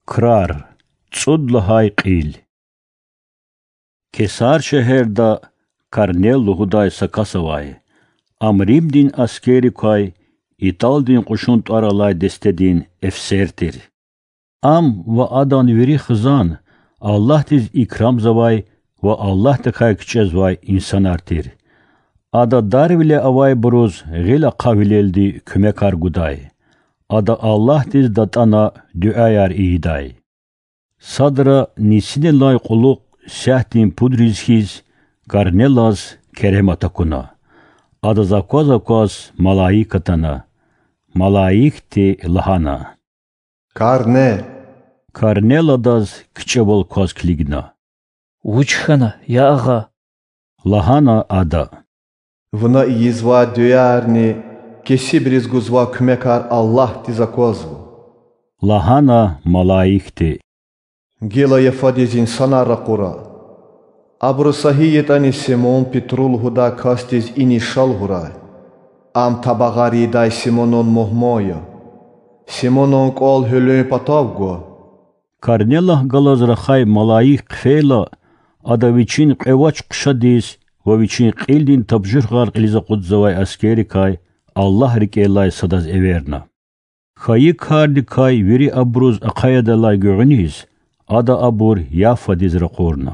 Krar, Tsudlahay Qil. Kesar şehirde Karnel Luhuday Sakasavay, Amrimdin askeri kay, İtaldin kuşunt aralay destedin efsertir. Am ve adan veri hızan, Allah tiz ikram zavay ve Allah da kay küçezvay insan artir. Ada dar bile avay buruz gila kavileldi kümekar guday. Ada Allah tiz datana duayar iyiday. Sadra nisine lay kuluk sehtin pudrizhiz garnelaz kerematakuna. Ada zakvaz malaikatana. Malaikti lahana. Karneladaz kçevol koz kligna. Учхана, я ага. Lahana ada. Vına iyizva duyarni, kesibiriz guzva kümekar Allah tizakozvu. Lahana malaikti. Gila yefadiz insana rakura. Abru sahiyetani Simon Petrul huda kastiz inişal huray. Am tabagari day Simonon muhmoya. Simonon kol hülü patavgo. Karnelah galaz rakhay malaik kfela adaviçin qevaç qşadis ve viçin qildin tabjurgar qiliza qudzavay askeri kay Allah rikelay sadaz everna. Khayi kardi kay veri abruz aqayadalay göğüniz ada abur yafadiz raqorna.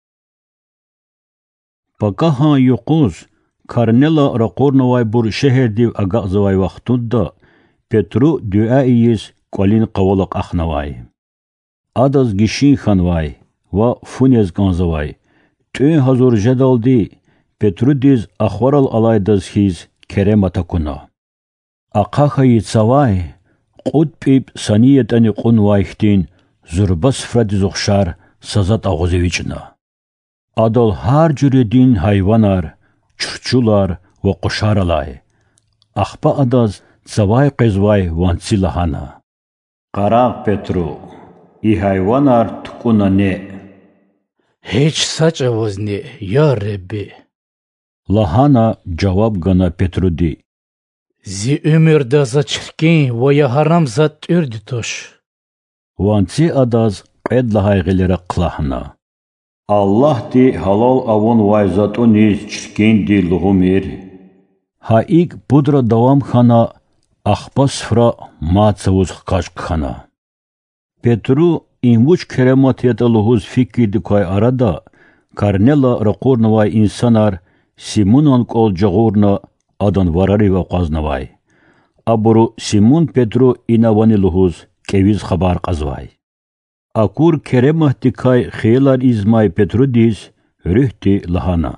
Pakaha yuquz Karnela raqorna vay bur şehir div agazavay vaqtunda Petru duaiyiz qolin qavolaq axnavay. Adaz gishin khanvay ve funez ganzavay. Tün hazur jedaldi Petru diz akhwaral alaydaz hiz kerematakuna. Aqahayi tsavay qutpip saniyetani qunvayhtin zurbas fradiz uxşar sazat ağuzeviçna. Adal har cüredin hayvanar, çurçular ve quşaralay. Akhpa adaz tsavay qezvay vansi lahana. Qaraq Petru. İ hayvanar tukuna ne? Hiç saçavuz ne, ya Rabbi. Lahana cevap gana Petrudi. Zi ömürde za çirkin ve ya haram zat ürdü toş. Vansi adaz qedlahay gilere qlahna. Allah di halal avun vay zatu niz çirkin di luhumir. Haik budra davam khana akhpas fra matsavuz qaşq khana. Petru invuç kerematiyata luhuz fikirdi koy arada Karnela raqornavay insanar Simonon kol jagorna adan varari ve qaznavay. Aburu Simon Petru inavani luhuz keviz khabar qazvay. Akur keremahti kay khaylar izmay Petru diz rühti lahana.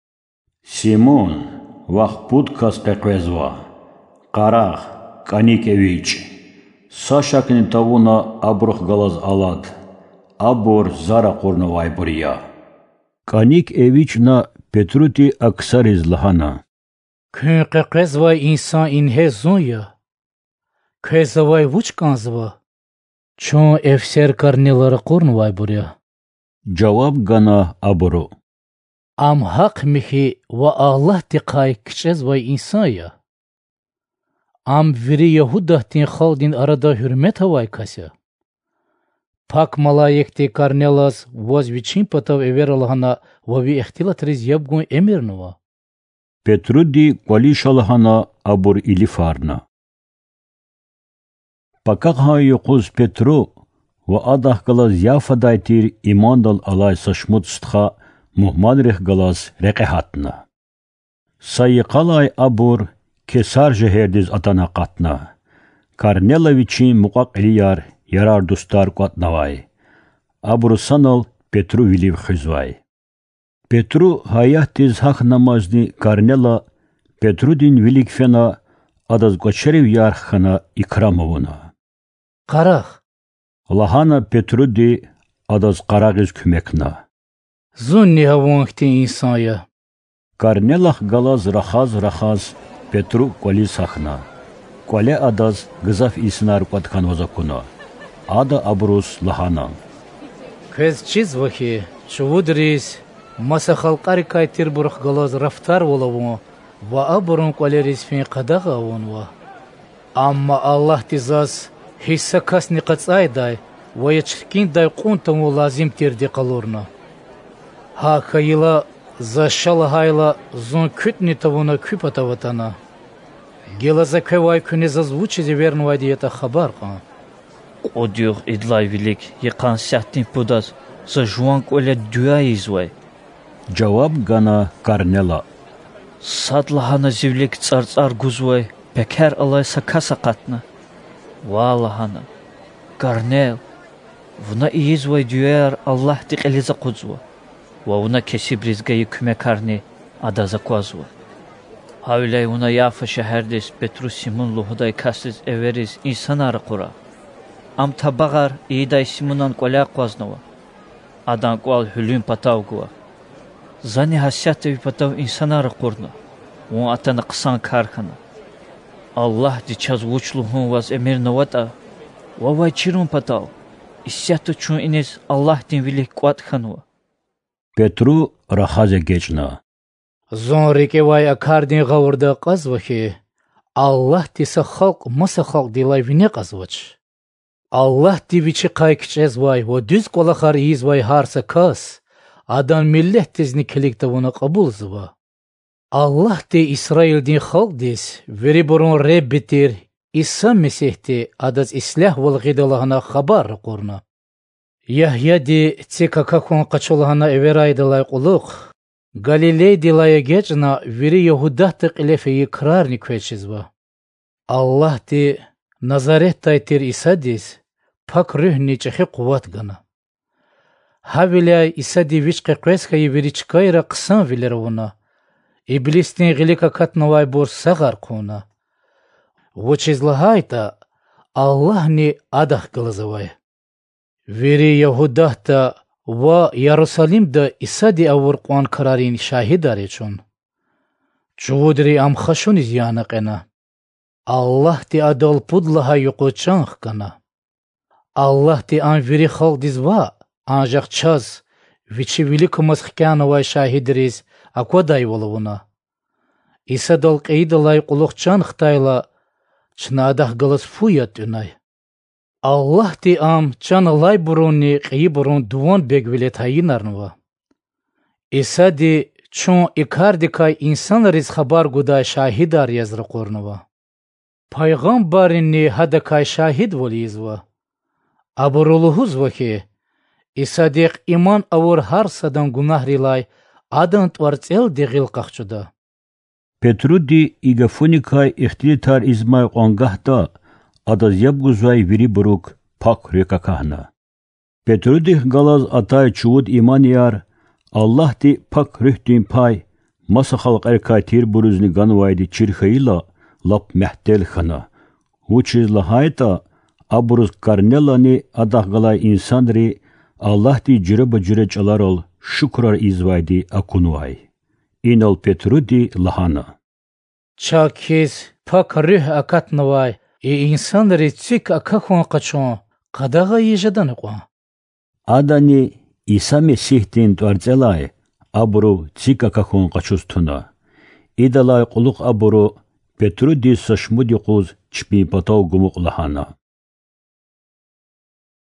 Simon vaqput kas qeqvezva. Qaraq Kanikevich. Sashakni tavuna abruh galaz alad. Abur zara qornavay buriya. Kanik evichna Petruti aksariz lahana. Kün qeqezvay insan inhe zonya. Qezavay vuç kanzva. Çon efser karnelara qornavay burya. Cevap gana aburu. Am haq mihi ve Allah tiqay kçezvay insan ya. Am veri Yahudahtin khaldin arada hürmet havay kasya. Pak malayekti karnelaz vazviçin patav ever Allahana vavi ihtilat riz yabgun emirnova. Petrudi qalishalahana abur ilifarna. Pakakha yuquz Petru ve adah galaz yafadaytir imandal alay saşmut stha muhmadrih galaz reqehatna. Sayyiqalay abur Kesar şehirdiz atana qatna. Karnelaviçin muqaq eliyar yarar dostar qatnavay. Abru sanal Petru viliv khizvay. Petru hayatiz haq namazni Karnela Petrudin vilik fena adaz goçerev yar khana ikramovuna. Qaraq. Lahana Petrudi adaz qaragiz kümekna. Zunni havonhti insan ya. Karnelah galaz rakhaz Petru qoli sakhna. Qole adaz gızaf isnar qatkan vazakuna. Ada abrus lahana. Kez çiz vahi çuvudriz masa khalqari kaytir burq galaz raftar volavun ve abrun qoleriz fin qadaga vonva. Amma Allah tizaz hissa kasni qatsayday ويتشكين داي قونتم ولازم تيردي قلورنا ها خيلا زاشال هايلا زون كتني تبونا كيبتا وطنا гела закрывай күне зазвучить верного диета хабарка. Одюр идлай велик, якан сятин подаз, за жуанк оля дюа извай. Cevap gana Karnela. Sadlahana zivlik tsar guzvay, peker alay sakasa katna. Valahana, Karnel, vuna izvay düer Allah dik eliza kuzva. Wa una kesib rizgayı küme karni adaza kuazva. Havlay una yafa şeherdis Petrus Simon luhuday kasiz everiz insan arı kura. Am tabagar iiday Simonan kola kuaznava. Adan kual hülün patav guva. Zani hasyatı vipatav insan arı kurna. Un atanı kısan karkana. Allah diçaz vuçluhun vaz emir navata. Vavay çirun patav. İsyatı çun iniz Allah din vilik kuat khanva. Petru rahaze geçna. Zon rikevay akardin gavurda qazvaki. Allah tisa xalq masa xalq dilay vine qazvaç. Allah diviçi qaykçez vay o düz qolaqar iz vay harsa kas. Adan millet tizni kilikta vuna qabul zva. Allah de İsrail din xalq des veri burun rebbitir. İsa Mesihti adaz islah wal gidalahana xabar qurna. Yahya de tsika kakun qaçolahana everaydalay quluq. Галилей дилая гечна вери Яхудах ты qilefeyi kırarni kveçizva. Allah de Nazareth taytir isadis pak rühni çehi kuvat gana. Havilay isadi viçqe qveskayı veri çıkayra qısan vilerovuna. İblistin gilika katnavay bor sagar quna. Vuçizlahayta Allah ni adah qılazavay. Veri Yahudah ta و یروشالیم د اسادی اور قوان قرارین شاهد داره چون چودری ام خشون زیانه قنا الله تی ادال پودلها یقوچان خکنا الله تی آن وری خلق دیزوا آنجاق چاز ویچی ویلی کمز خکان و شاهد ریز اکو دای ولونا اسادال قید لای قلوخ چان ختایلا چنادخ گلس فویت دونای Allah ti am çana lay burunni qi burun duvan begvilet hayinarnva. Isa di çon ikardikay insan riz xabar guda şahidar yazra qornva. Peygamberini hadakay şahid volizva. Aburuluhuz vaki Isa di iman avur har sadan gunah rilay adan tvartsel digil qaqçuda. Petru di igafunikay ihtilitar izmay qongahta adaz yabguzay viri buruk pak rekakahna. Petru di galaz atay çuvud iman yar, Allah di pak rühdin pay, masa halq erkay tir buruzni ganvaydi çirkhayla lap mehtel khana. Vuçiz lahayta aburuz karnelani adah galay insanri, Allah di jüreba jüre çalarol şükrar izvaydi akunvay. İnal Petru di lahana. Çakiz pak rüh akatnavay. İnsanları çik akakon qaçon qadağa yejadan qwa. Adani İsa Mesihtin tvarzelay abru çik akakon qaçustuna. İdalay quluq abru Petru di saşmudi quz çpi pataw gumuq lahana.